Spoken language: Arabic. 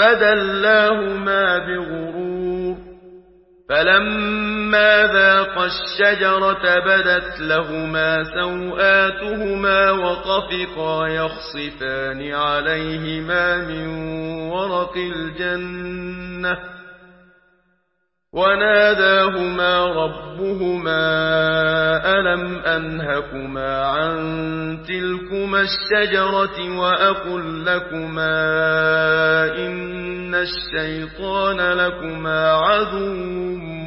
فدلاهما بغرور فلما ذاقا الشجرة بدت لهما سوآتهما وطفقا يخصفان عليهما من ورق الجنة وناداهما ربهما ألم أنهكما عن تلكما الشجرة وأقل لكما إن الشيطان لكما عدو